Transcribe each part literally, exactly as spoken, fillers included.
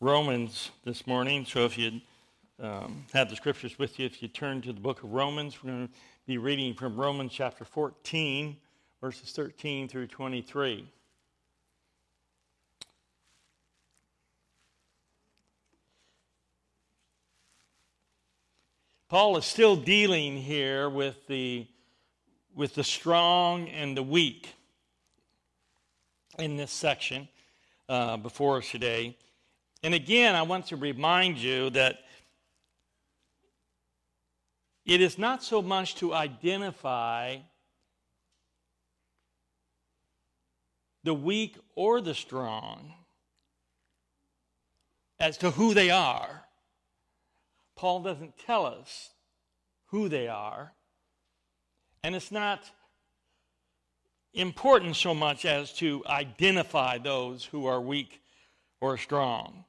Romans this morning. So if you um, have the scriptures with you, if you turn to the book of Romans, we're going to be reading from Romans chapter fourteen, verses thirteen through twenty-three. Paul is still dealing here with the with the strong and the weak in this section uh, before us today. And again, I want to remind you that it is not so much to identify the weak or the strong as to who they are. Paul doesn't tell us who they are. And it's not important so much as to identify those who are weak or strong.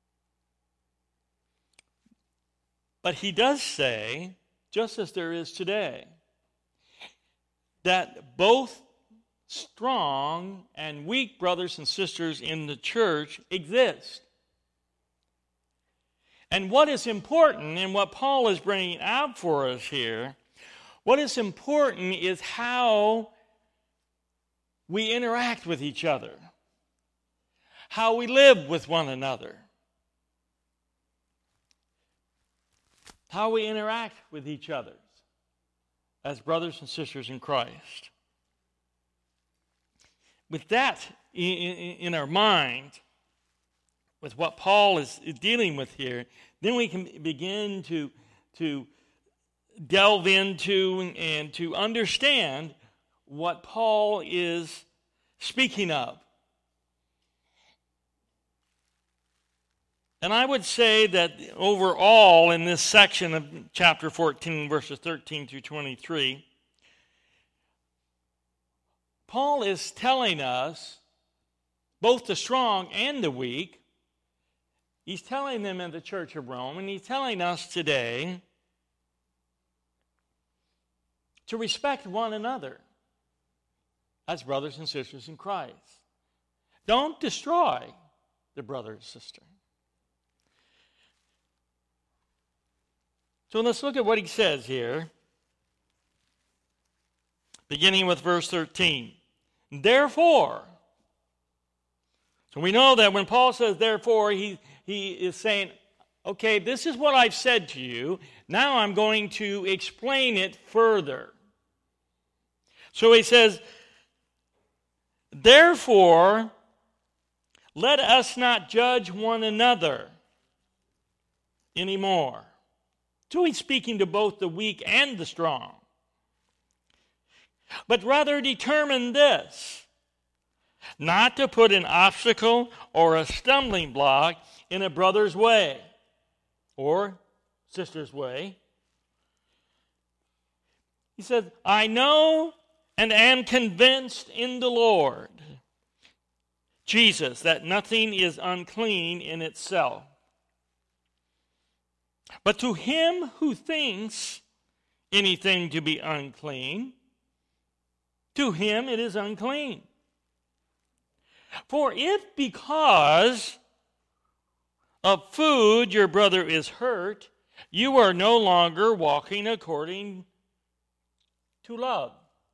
But he does say, just as there is today, that both strong and weak brothers and sisters in the church exist. And what is important, and what Paul is bringing out for us here, what is important is how we interact with each other, how we live with one another, how we interact with each other as brothers and sisters in Christ. With that in our mind, with what Paul is dealing with here, then we can begin to, to delve into and to understand what Paul is speaking of. And I would say that overall in this section of chapter fourteen, verses thirteen through twenty-three, Paul is telling us, both the strong and the weak, he's telling them in the church of Rome, and he's telling us today to respect one another as brothers and sisters in Christ. Don't destroy the brother or sister. So let's look at what he says here, beginning with verse thirteen. Therefore, so we know that when Paul says therefore, he, he is saying, okay, this is what I've said to you. Now I'm going to explain it further. So he says, therefore, let us not judge one another anymore. So he's speaking to both the weak and the strong. But rather determine this, not to put an obstacle or a stumbling block in a brother's way or sister's way. He said, I know and am convinced in the Lord Jesus that nothing is unclean in itself. But to him who thinks anything to be unclean, to him it is unclean. For if because of food your brother is hurt, you are no longer walking according to love.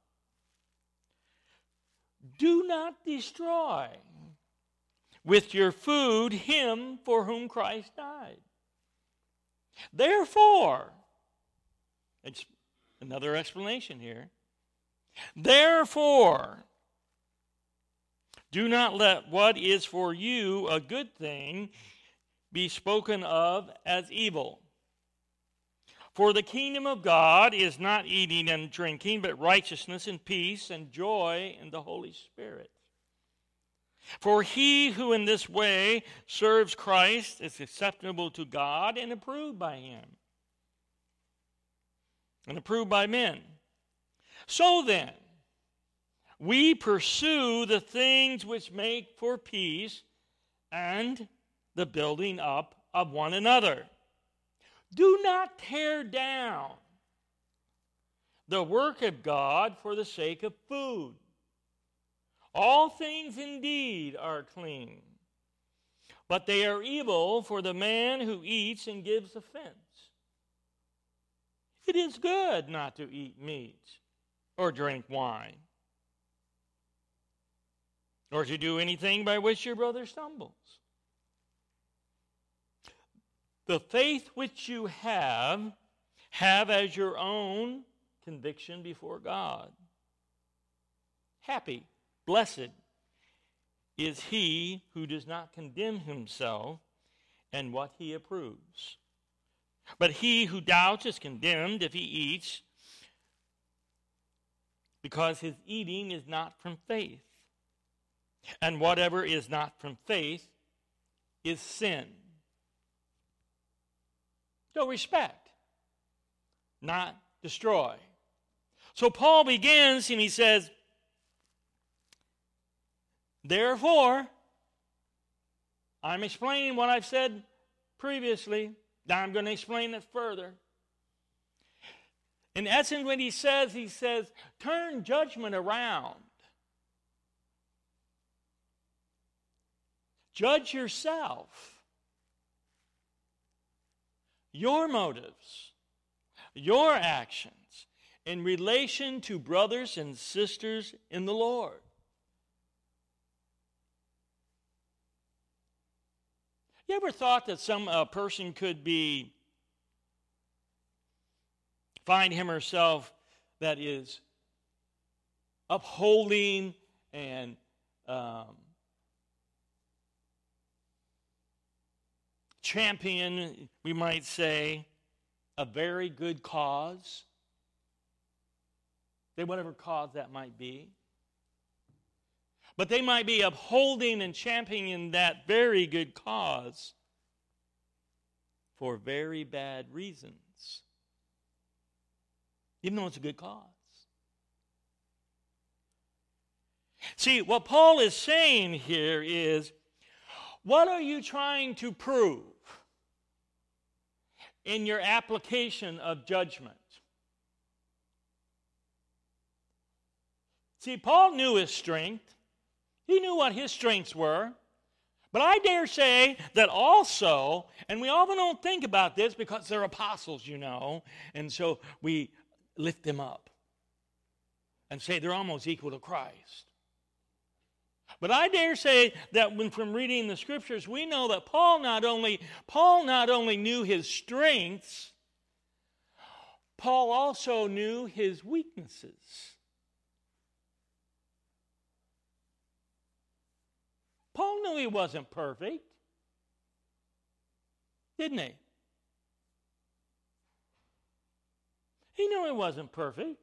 Do not destroy with your food him for whom Christ died. Therefore, it's another explanation here. Therefore, do not let what is for you a good thing be spoken of as evil. For the kingdom of God is not eating and drinking, but righteousness and peace and joy in the Holy Spirit. For he who in this way serves Christ is acceptable to God and approved by him, and approved by men. So then, we pursue the things which make for peace and the building up of one another. Do not tear down the work of God for the sake of food. All things indeed are clean, but they are evil for the man who eats and gives offense. It is good not to eat meat or drink wine, or to do anything by which your brother stumbles. The faith which you have, have as your own conviction before God. Happy, blessed is he who does not condemn himself in what he approves. But he who doubts is condemned if he eats, because his eating is not from faith. And whatever is not from faith is sin. So respect, not destroy. So Paul begins and he says, therefore, I'm explaining what I've said previously. Now I'm going to explain it further. In essence, when he says, he says, turn judgment around. Judge yourself. Your motives, your actions in relation to brothers and sisters in the Lord. You ever thought that some uh, person could be, find him or herself that is upholding and um, champion, we might say, a very good cause? Say whatever cause that might be. But they might be upholding and championing that very good cause for very bad reasons, even though it's a good cause. See, what Paul is saying here is, what are you trying to prove in your application of judgment? See, Paul knew his strength. He knew what his strengths were. But I dare say that also, and we often don't think about this because they're apostles, you know, and so we lift them up and say they're almost equal to Christ. But I dare say that when from reading the scriptures, we know that Paul not only Paul not only knew his strengths, Paul also knew his weaknesses. Paul knew he wasn't perfect, didn't he? He knew he wasn't perfect.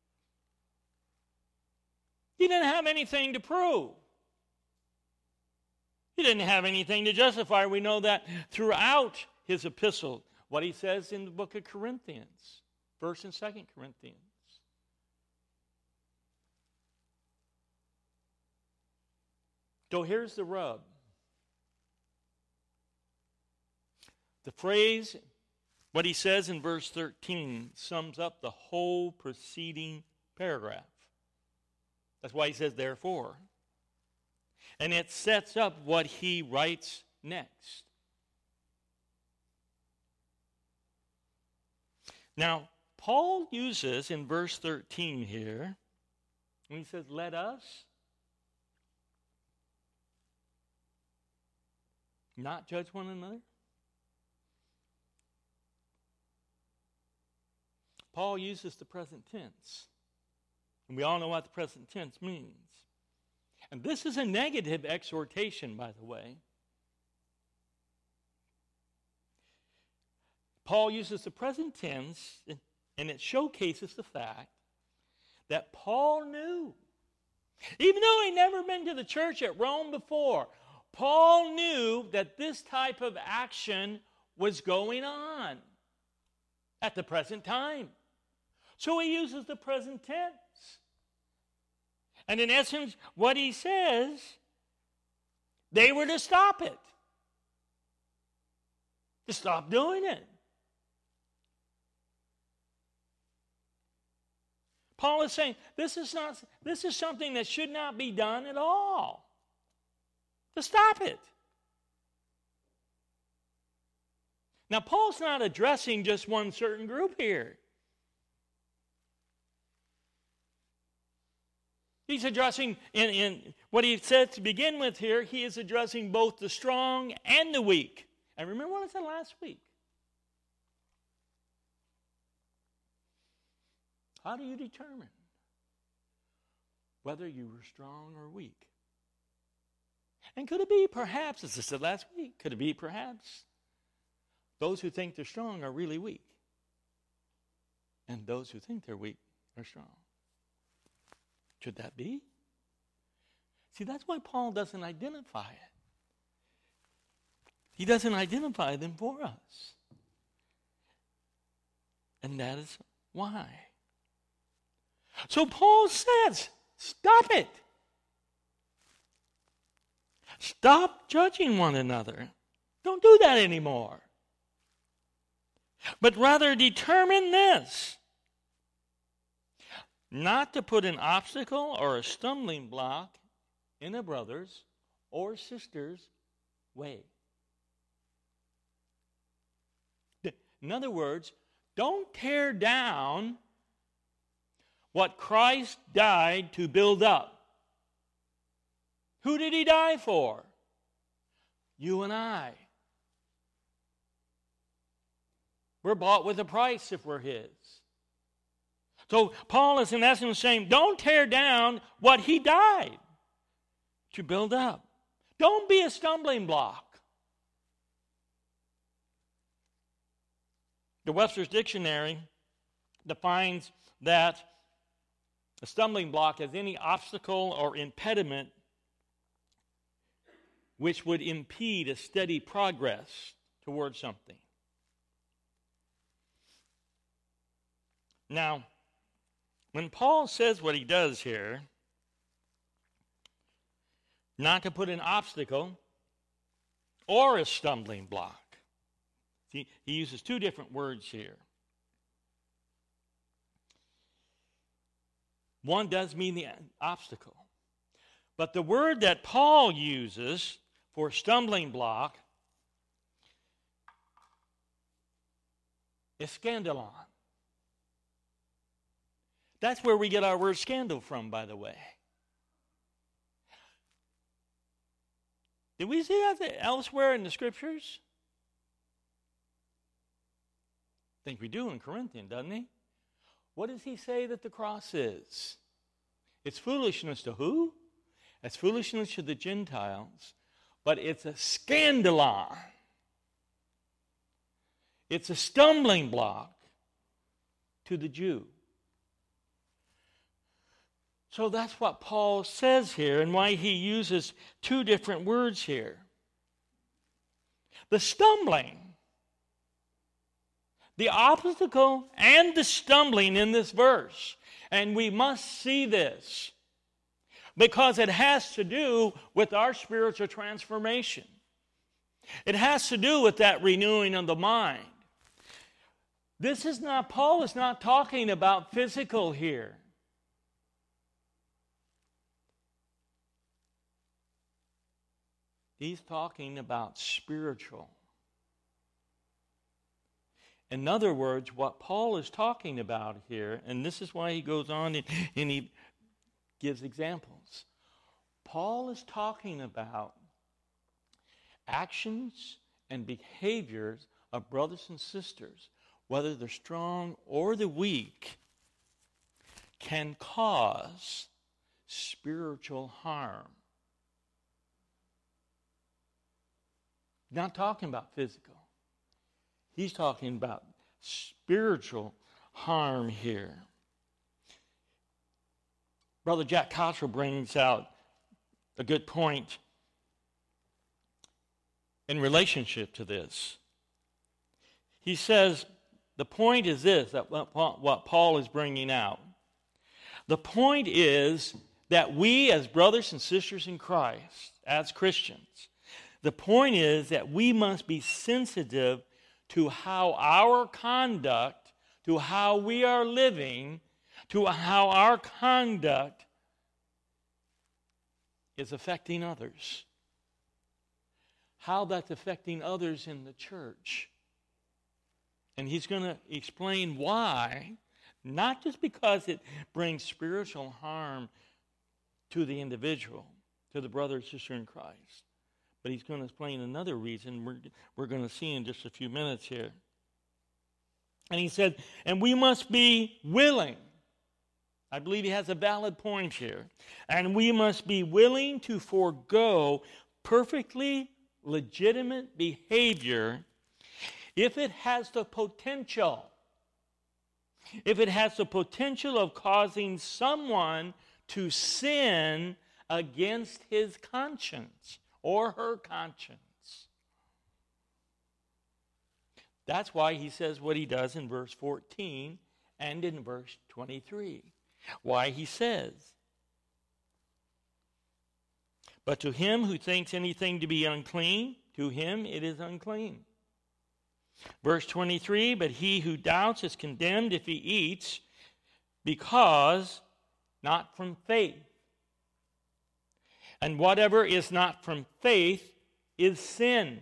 He didn't have anything to prove. He didn't have anything to justify. We know that throughout his epistle, what he says in the book of Corinthians, First and Second Corinthians. So here's the rub. The phrase, what he says in verse thirteen, sums up the whole preceding paragraph. That's why he says, therefore. And it sets up what he writes next. Now, Paul uses in verse thirteen here, when he says, let us not judge one another. Paul uses the present tense. And we all know what the present tense means. And this is a negative exhortation, by the way. Paul uses the present tense, and it showcases the fact that Paul knew, even though he'd never been to the church at Rome before, Paul knew that this type of action was going on at the present time. So he uses the present tense. And in essence, what he says, they were to stop it. To stop doing it. Paul is saying, this is not, this is something that should not be done at all. To stop it. Now, Paul's not addressing just one certain group here. He's addressing, in, in what he said to begin with here, he is addressing both the strong and the weak. And remember what I said last week. How do you determine whether you were strong or weak? And could it be perhaps, as I said last week, could it be perhaps those who think they're strong are really weak? And those who think they're weak are strong. Should that be? See, that's why Paul doesn't identify it. He doesn't identify them for us. And that is why. So Paul says, stop it. Stop judging one another. Don't do that anymore. But rather determine this: not to put an obstacle or a stumbling block in a brother's or sister's way. In other words, don't tear down what Christ died to build up. Who did he die for? You and I. We're bought with a price if we're his. So Paul is in essence saying, don't tear down what he died to build up. Don't be a stumbling block. The Webster's Dictionary defines that a stumbling block as any obstacle or impediment which would impede a steady progress towards something. Now, when Paul says what he does here, not to put an obstacle or a stumbling block. See, he uses two different words here. One does mean the obstacle. But the word that Paul uses for stumbling block is scandalon. That's where we get our word scandal from, by the way. Did we see that elsewhere in the Scriptures? I think we do in Corinthians, doesn't he? What does he say that the cross is? It's foolishness to who? It's foolishness to the Gentiles, but it's a scandalon. It's a stumbling block to the Jew. So that's what Paul says here and why he uses two different words here. The stumbling, the obstacle and the stumbling in this verse. And we must see this because it has to do with our spiritual transformation. It has to do with that renewing of the mind. This is not, Paul is not talking about physical here. He's talking about spiritual. In other words, what Paul is talking about here, and this is why he goes on and, and he gives examples. Paul is talking about actions and behaviors of brothers and sisters, whether they're strong or the weak, can cause spiritual harm. Not talking about physical. He's talking about spiritual harm here. Brother Jack Cottrell brings out a good point in relationship to this. He says, the point is this, that what Paul is bringing out. The point is that we as brothers and sisters in Christ, as Christians, the point is that we must be sensitive to how our conduct, to how we are living, to how our conduct is affecting others. How that's affecting others in the church. And he's going to explain why, not just because it brings spiritual harm to the individual, to the brother or sister in Christ, but he's going to explain another reason we're, we're going to see in just a few minutes here. And he said, and we must be willing. I believe he has a valid point here. And we must be willing to forego perfectly legitimate behavior if it has the potential, if it has the potential of causing someone to sin against his conscience or her conscience. That's why he says what he does in verse fourteen and in verse twenty-three. Why he says, but to him who thinks anything to be unclean, to him it is unclean. Verse twenty-three, but he who doubts is condemned if he eats, because not from faith. And whatever is not from faith is sin.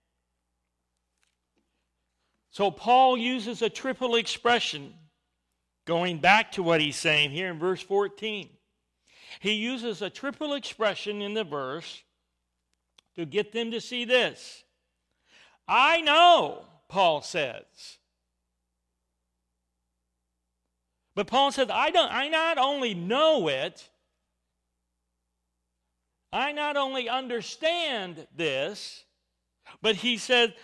So Paul uses a triple expression, going back to what he's saying here in verse fourteen. He uses a triple expression in the verse to get them to see this. I know, Paul says. But Paul said, I don't I not only know it, I not only understand this, but he said,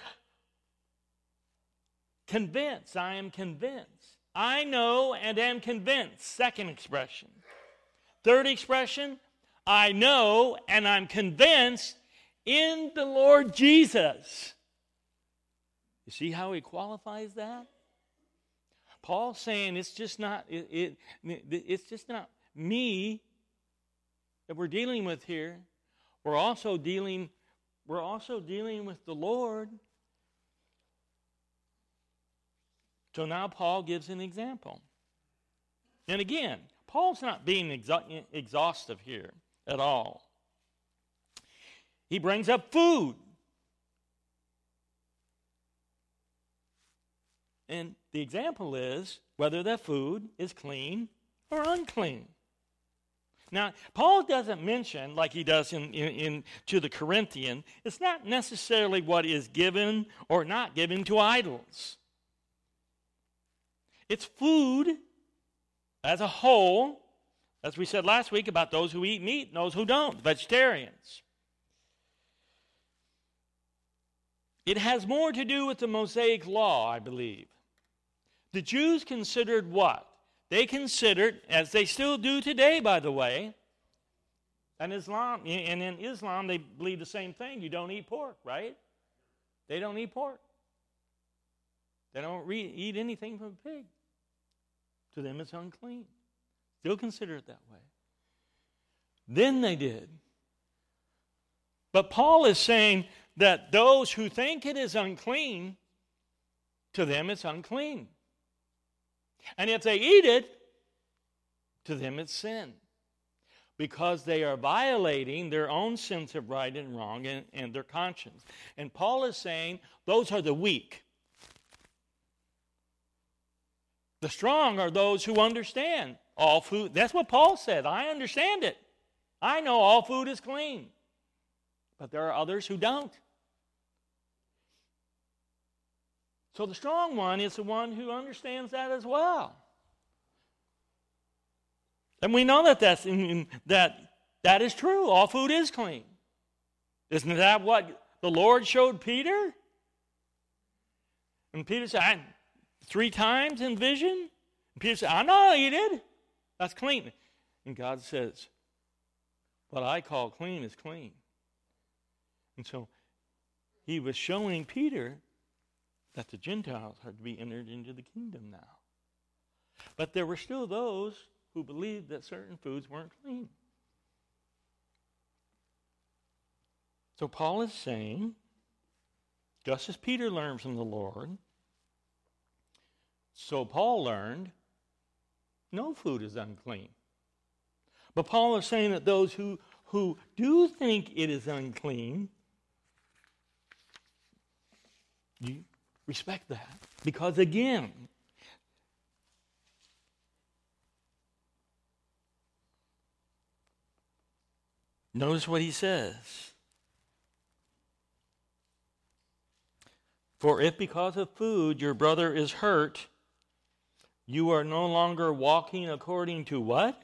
convinced, I am convinced. I know and am convinced. Second expression. Third expression, I know and I'm convinced in the Lord Jesus. You see how he qualifies that? Paul's saying it's just not it, it it's just not me that we're dealing with here. We're also dealing we're also dealing with the Lord. So now Paul gives an example. And again, Paul's not being exa- exhaustive here at all. He brings up food. And the example is whether that food is clean or unclean. Now, Paul doesn't mention, like he does in, in, in to the Corinthian, it's not necessarily what is given or not given to idols. It's food as a whole, as we said last week about those who eat meat and those who don't, vegetarians. It has more to do with the Mosaic law, I believe. The Jews considered what? They considered, as they still do today, by the way, and Islam, and in Islam they believe the same thing. You don't eat pork, right? They don't eat pork. They don't re- eat anything from a pig. To them it's unclean. Still consider it that way. Then they did. But Paul is saying that those who think it is unclean, to them it's unclean. And if they eat it, to them it's sin. Because they are violating their own sense of right and wrong and, and their conscience. And Paul is saying those are the weak. The strong are those who understand all food. That's what Paul said. I understand it. I know all food is clean. But there are others who don't. So the strong one is the one who understands that as well. And we know that that's in, in, that that is true. All food is clean. Isn't that what the Lord showed Peter? And Peter said, I, three times in vision? And Peter said, I know you did. That's clean. And God says, what I call clean is clean. And so he was showing Peter that the Gentiles are to be entered into the kingdom now. But there were still those who believed that certain foods weren't clean. So Paul is saying, just as Peter learned from the Lord, so Paul learned, no food is unclean. But Paul is saying that those who, who do think it is unclean, you Respect that. Because again, notice what he says. For if because of food your brother is hurt, you are no longer walking according to what?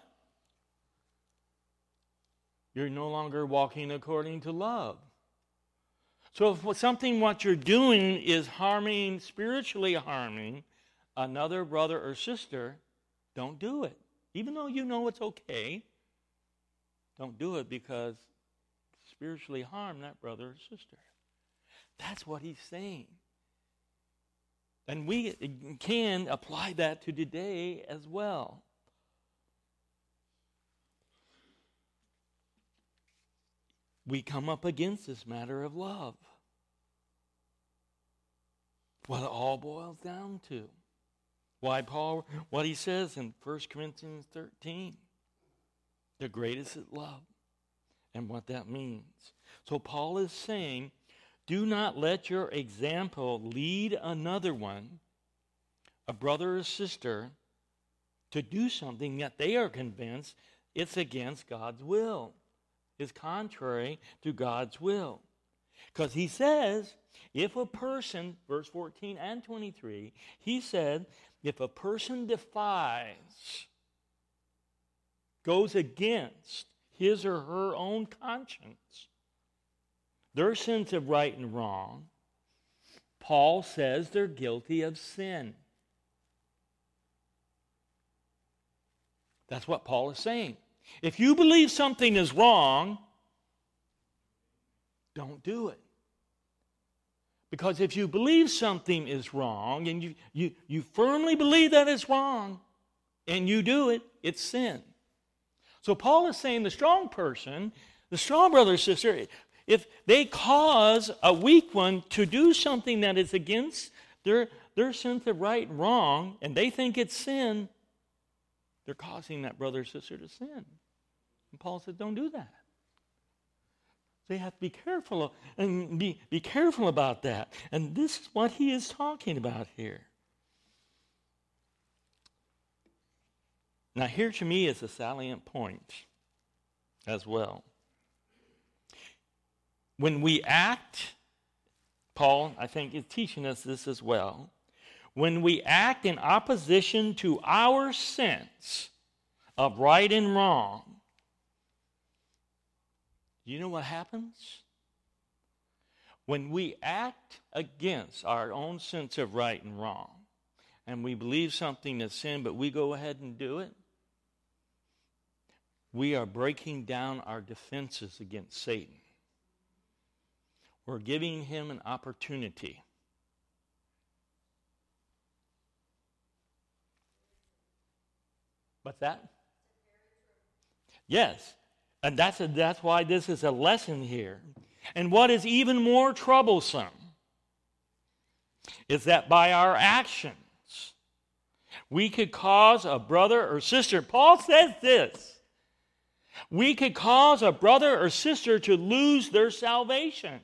You're no longer walking according to love. So if something what you're doing is harming, spiritually harming another brother or sister, don't do it. Even though you know it's okay, don't do it because spiritually harm that brother or sister. That's what he's saying. And we can apply that to today as well. We come up against this matter of love. What it all boils down to. Why Paul, what he says in First Corinthians thirteen. The greatest is love. And what that means. So Paul is saying, do not let your example lead another one, a brother or sister, to do something that they are convinced it's against God's will. Is contrary to God's will. Because he says, if a person, verse fourteen and twenty-three, he said, if a person defies, goes against his or her own conscience, their sense of right and wrong, Paul says they're guilty of sin. That's what Paul is saying. If you believe something is wrong, don't do it. Because if you believe something is wrong, and you, you, you firmly believe that it's wrong, and you do it, it's sin. So Paul is saying the strong person, the strong brother or sister, if they cause a weak one to do something that is against their, their sense of right and wrong, and they think it's sin, they're causing that brother or sister to sin. And Paul said, don't do that. So you have to be careful and be, be careful about that. And this is what he is talking about here. Now here to me is a salient point as well. When we act, Paul, I think, is teaching us this as well. When we act in opposition to our sense of right and wrong, you know what happens? When we act against our own sense of right and wrong, and we believe something is sin, but we go ahead and do it, we are breaking down our defenses against Satan. We're giving him an opportunity. What's that? Yes. And that's, a, that's why this is a lesson here. And what is even more troublesome is that by our actions, we could cause a brother or sister, Paul says this, we could cause a brother or sister to lose their salvation.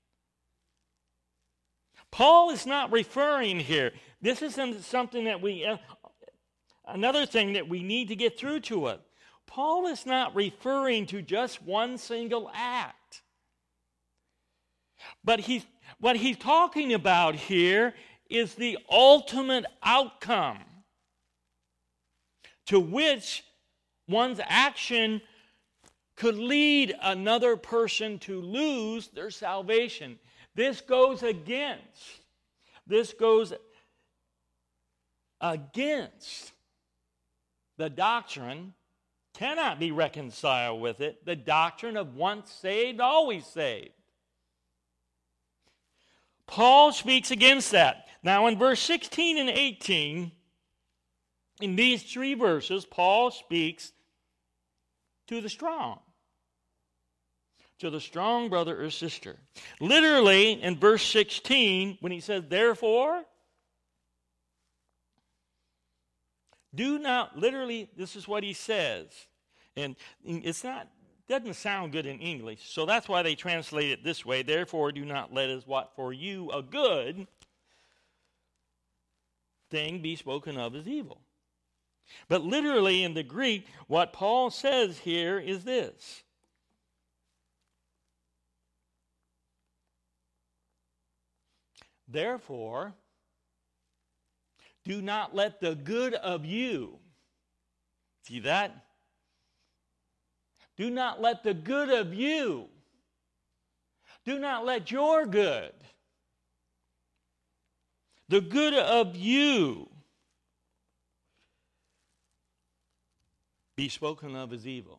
Paul is not referring here. This isn't something that we, uh, another thing that we need to get through to it. Paul is not referring to just one single act. But he's, what he's talking about here is the ultimate outcome to which one's action could lead another person to lose their salvation. This goes against, this goes against the doctrine, cannot be reconciled with it, the doctrine of once saved, always saved. Paul speaks against that. Now in verse sixteen and eighteen, in these three verses, Paul speaks to the strong. To the strong brother or sister. Literally, in verse sixteen, when he says, therefore, do not, literally, this is what he says. And it's not, doesn't sound good in English, so that's why they translate it this way. Therefore, do not let us what for you a good. thing be spoken of as evil. But literally in the Greek, what Paul says here is this. Therefore, do not let the good of you, see that? Do not let the good of you, do not let your good, the good of you, be spoken of as evil.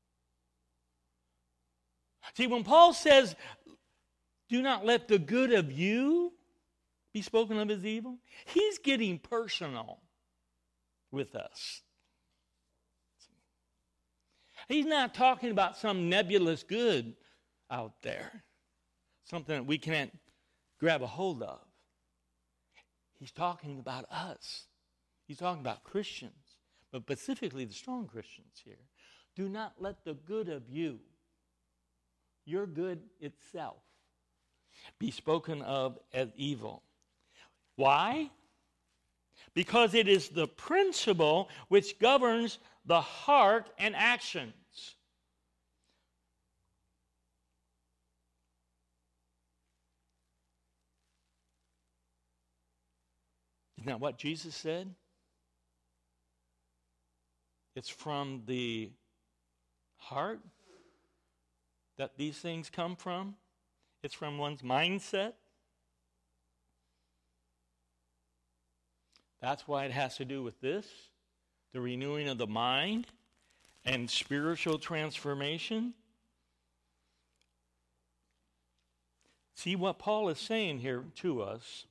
See, when Paul says, do not let the good of you be spoken of as evil, he's getting personal with us. He's not talking about some nebulous good out there, something that we can't grab a hold of. He's talking about us. He's talking about Christians, but specifically the strong Christians here. Do not let the good of you, your good itself, be spoken of as evil. Why? Because it is the principle which governs the heart and actions. Isn't that what Jesus said? It's from the heart that these things come from. It's from one's mindset. That's why it has to do with this, the renewing of the mind and spiritual transformation. See, what Paul is saying here to us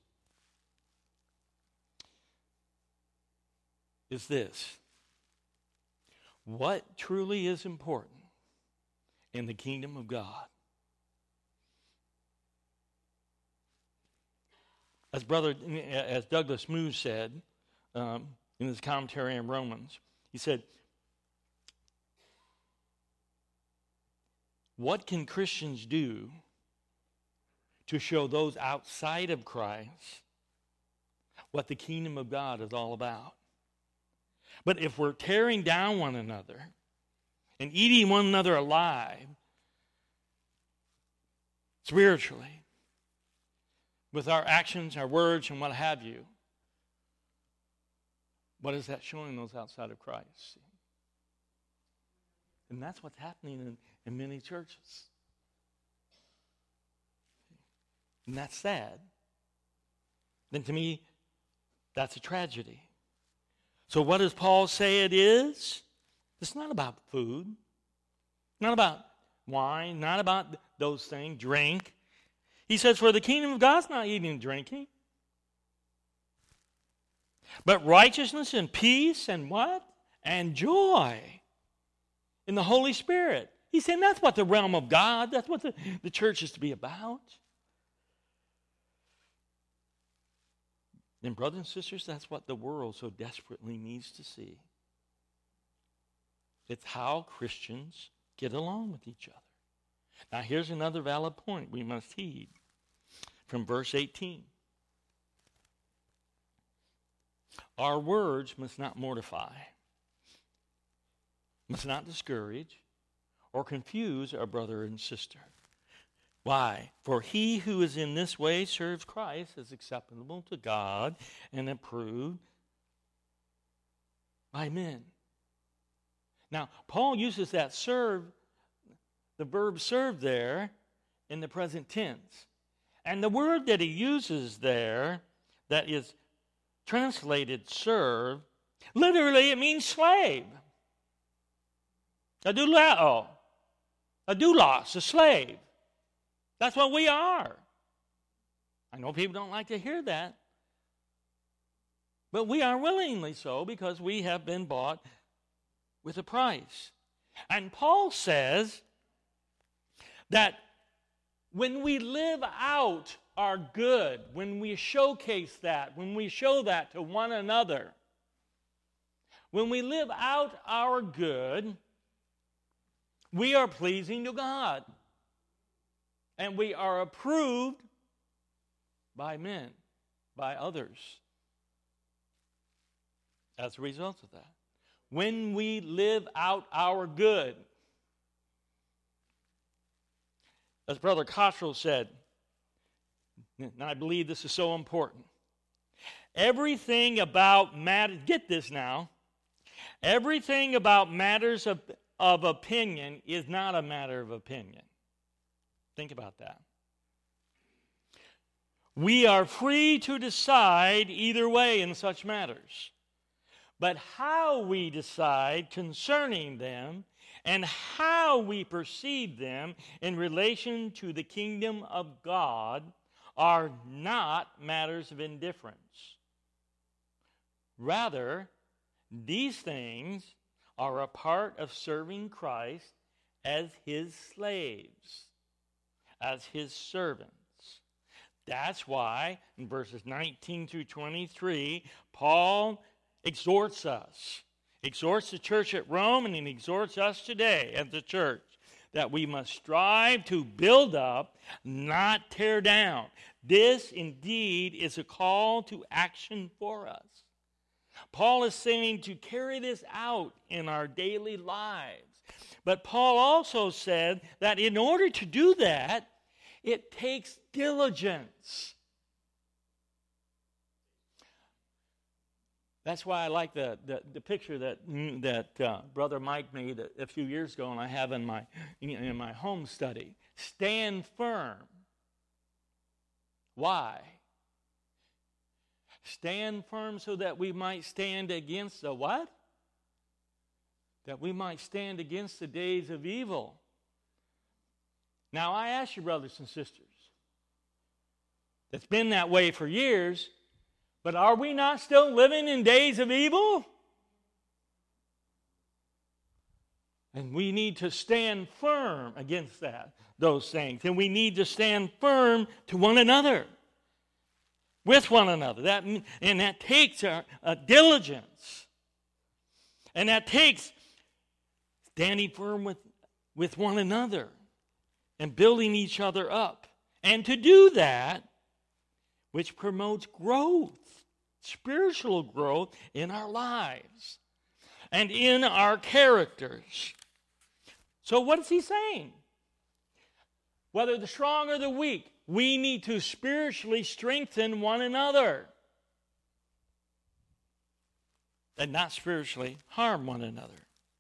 is this. What truly is important in the kingdom of God? As brother, as Douglas Moo said um, in his commentary on Romans, he said, what can Christians do to show those outside of Christ what the kingdom of God is all about? But if we're tearing down one another and eating one another alive spiritually, with our actions, our words, and what have you, what is that showing those outside of Christ? And that's what's happening in, in many churches. And that's sad. Then to me, that's a tragedy. So what does Paul say it is? It's not about food, not about wine, not about those things, drink. He says, for the kingdom of God's not eating and drinking, but righteousness and peace and what? And joy in the Holy Spirit. He's saying that's what the realm of God, that's what the, the church is to be about. And brothers and sisters, that's what the world so desperately needs to see. It's how Christians get along with each other. Now here's another valid point we must heed from verse eighteen. Our words must not mortify, must not discourage, or confuse our brother and sister. Why? For he who is in this way serves Christ as acceptable to God and approved by men. Now, Paul uses that serve, the verb serve there, in the present tense. And the word that he uses there, that is translated serve, literally it means slave. A doulao, a doulos, a slave. That's what we are. I know people don't like to hear that. But we are willingly so because we have been bought with a price. And Paul says that when we live out our good, when we showcase that, when we show that to one another, when we live out our good, we are pleasing to God. And we are approved by men, by others. as a result of that. When we live out our good, as Brother Cottrell said, and I believe this is so important, everything about matters, get this now, everything about matters of, of opinion is not a matter of opinion. Think about that. We are free to decide either way in such matters. But how we decide concerning them and how we perceive them in relation to the kingdom of God are not matters of indifference. Rather, these things are a part of serving Christ as his slaves, as his servants. That's why in verses nineteen through twenty-three, Paul exhorts us, exhorts the church at Rome, and he exhorts us today as the church, that we must strive to build up, not tear down. This indeed is a call to action for us. Paul is saying to carry this out in our daily lives. But Paul also said that in order to do that, it takes diligence. That's why I like the, the, the picture that that uh, Brother Mike made a, a few years ago, and I have in my in my home study. Stand firm. Why? Stand firm so that we might stand against the what? That we might stand against the days of evil. Now I ask you, brothers and sisters, it's been that way for years, but are we not still living in days of evil? And we need to stand firm against that, those things. And we need to stand firm to one another, with one another. That, and that takes a, a diligence. And that takes standing firm with, with one another and building each other up. And to do that, which promotes growth, spiritual growth in our lives and in our characters. So what is he saying? Whether the strong or the weak, we need to spiritually strengthen one another and not spiritually harm one another.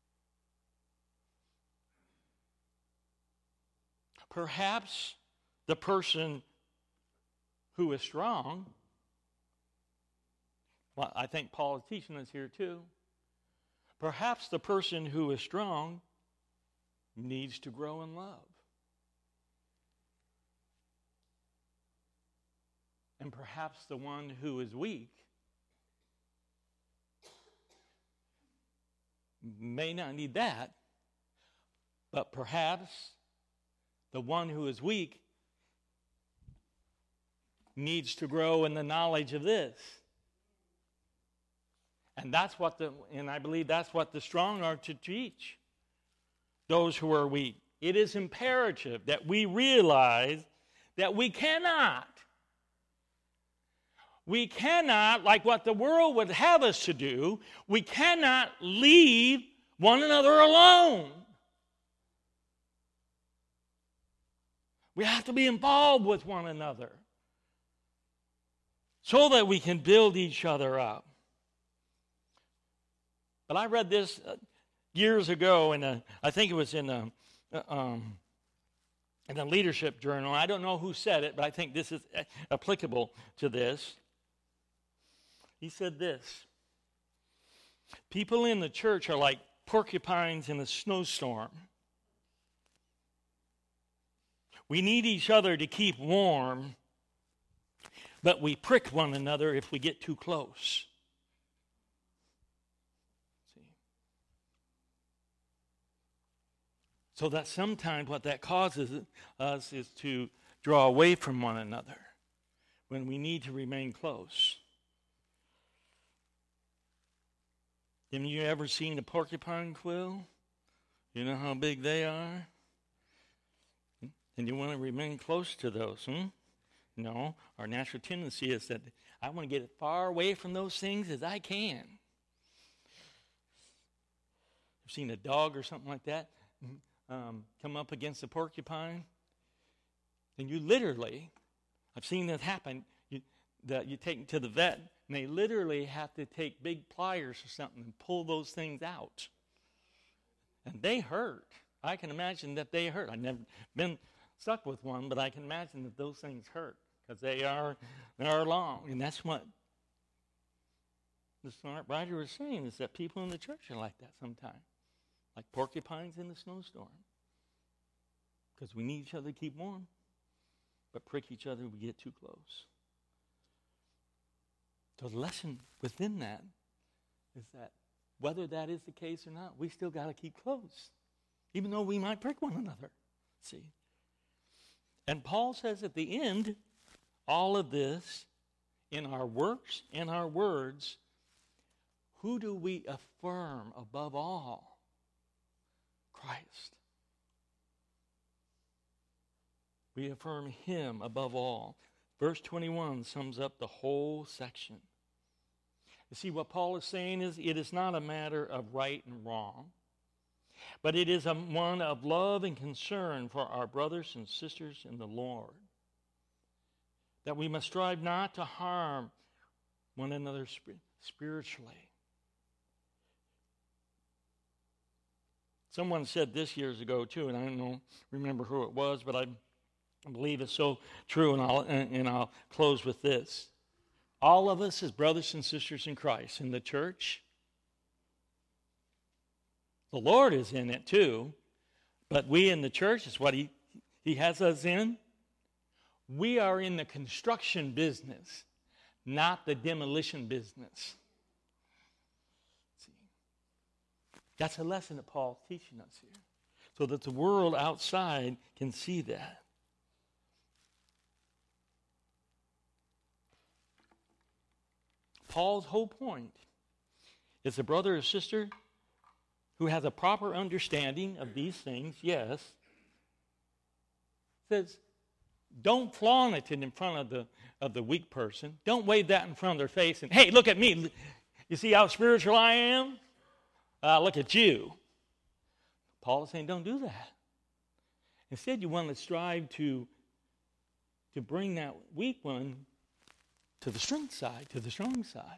Perhaps the person who is strong, well, I think Paul is teaching us here too. Perhaps the person who is strong needs to grow in love. And perhaps the one who is weak may not need that, but perhaps the one who is weak needs to grow in the knowledge of this. And that's what the, and I believe that's what the strong are to teach those who are weak. It is imperative that we realize that we cannot, we cannot, like what the world would have us to do, we cannot leave one another alone. We have to be involved with one another so that we can build each other up. But I read this uh, years ago, in a, I think it was in a, uh, um, in a leadership journal. I don't know who said it, but I think this is applicable to this. He said this: people in the church are like porcupines in a snowstorm. We need each other to keep warm, but we prick one another if we get too close. See? So that sometimes what that causes us is to draw away from one another when we need to remain close. Have you ever seen a porcupine quill? You know how big they are? And you want to remain close to those, hmm? No, our natural tendency is that I want to get as far away from those things as I can. You've seen a dog or something like that um, come up against a porcupine, and you literally, I've seen that happen, you, that you take them to the vet, and they literally have to take big pliers or something and pull those things out. And they hurt. I can imagine that they hurt. I've never been stuck with one, but I can imagine that those things hurt because they are, they are long. And that's what the smart writer was saying, is that people in the church are like that sometimes, like porcupines in the snowstorm. Because we need each other to keep warm, but prick each other if we get too close. So the lesson within that is that whether that is the case or not, we still got to keep close, even though we might prick one another. See? And Paul says at the end, all of this, in our works and our words, who do we affirm above all? Christ. We affirm him above all. Verse twenty-one sums up the whole section. You see, what Paul is saying is it is not a matter of right and wrong, but it is a one of love and concern for our brothers and sisters in the Lord. That we must strive not to harm one another spiritually. Someone said this years ago too, and I don't know, remember who it was, but I believe it's so true, and I'll, and I'll close with this. All of us as brothers and sisters in Christ in the church, the Lord is in it too, but we in the church is what he, he has us in. We are in the construction business, not the demolition business. See, that's a lesson that Paul's teaching us here, so that the world outside can see that. Paul's whole point is a brother or sister who has a proper understanding of these things, yes, says, don't flaunt it in front of the of the weak person. Don't wave that in front of their face and, hey, look at me. You see how spiritual I am? Uh, look at you. Paul is saying, don't do that. Instead, you want to strive to, to bring that weak one to the strength side, to the strong side.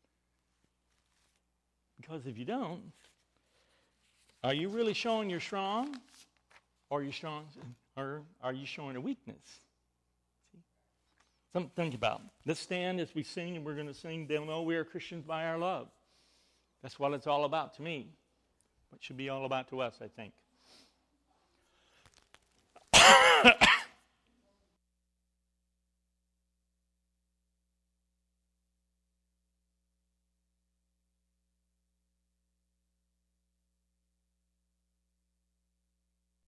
Because if you don't, are you really showing you're strong? Or are you strong, or are you showing a weakness? See? Something to think about. Let's stand as we sing, and we're going to sing, they'll know we are Christians by our love. That's what it's all about to me. What should be all about to us, I think.